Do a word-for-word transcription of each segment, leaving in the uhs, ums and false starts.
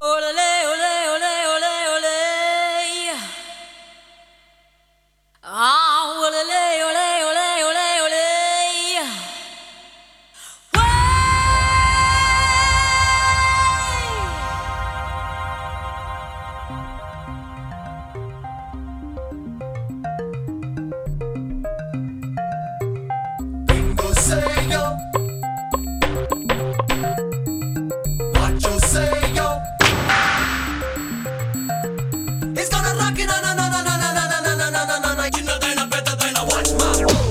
Olé, olé, olé, olé, olé. Ah, olé, olé, olé, olé, olé. Bingo say yo. What you say yo? It's gonna rock it, na na na na na na na na na na na na na. You know they not better than I watch my move.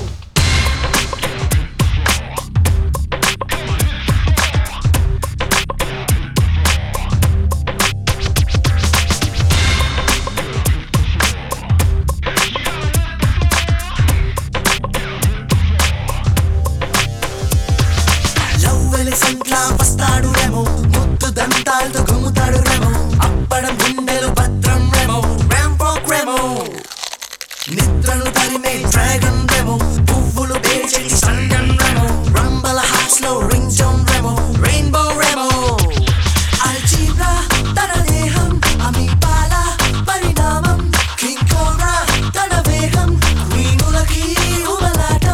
సెంట్లా వస్తాడు రేమో ముద్దు దంతాలతో గుమ్ముతాడు రేమో అప్పడం గుండెలు భద్రం రేమో ర్యాంపో రేమో నిద్రను తరిమే dragon Remo పువ్వులు పేల్చేటి సంగన్ రేమో రంబల హార్ట్స్ లో ring zone Remo rainbow Remo algebra తన దేహం అమీబాల పరిణామం కింగ్ కోబ్రా తన వేగం క్వీనులకి ఉబలాటం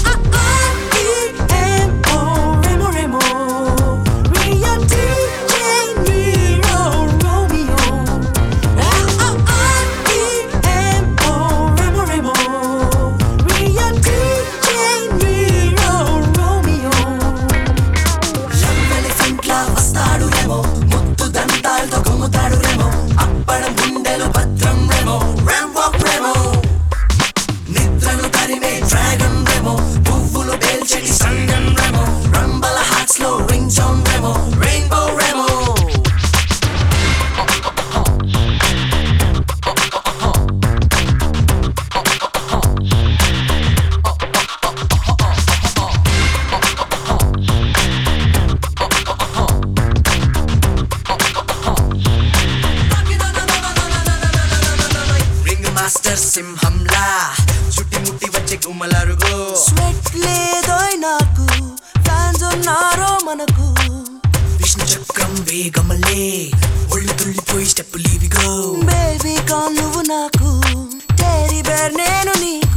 మాస్టర్ సింహంలా చుట్టి ముట్టి వచ్చే గుమ్మలరుగో స్వెట్ లేదోయ్ నాకు ఫ్యాన్స్ ఉన్నారో మనకు విష్ణు చక్రం వేగమలే ఒళ్ళు తుళ్ళిపోయి స్టెప్ లీవిగో బేబీ కాన్ నువ్వు నాకు టెరీ బేర్ నేను నీకు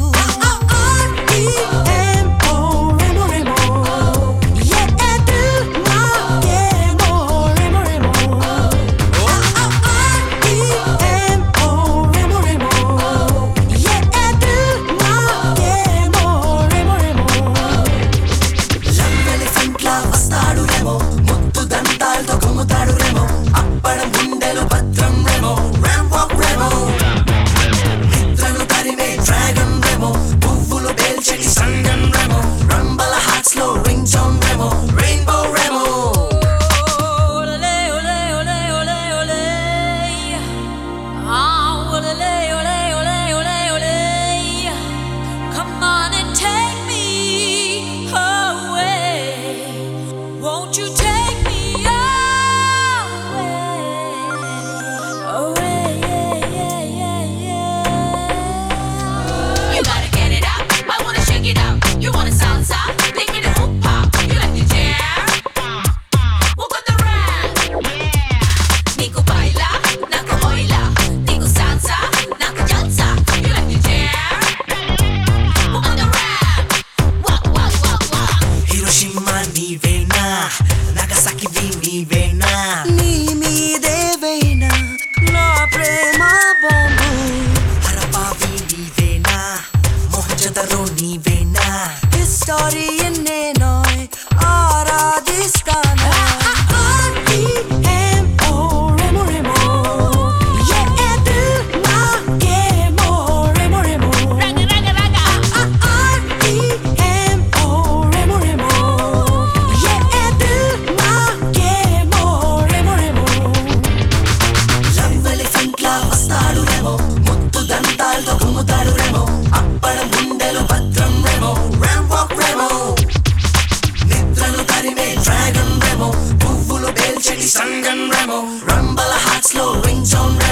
Sangan Remo, Rumble Hearts, slow rings on.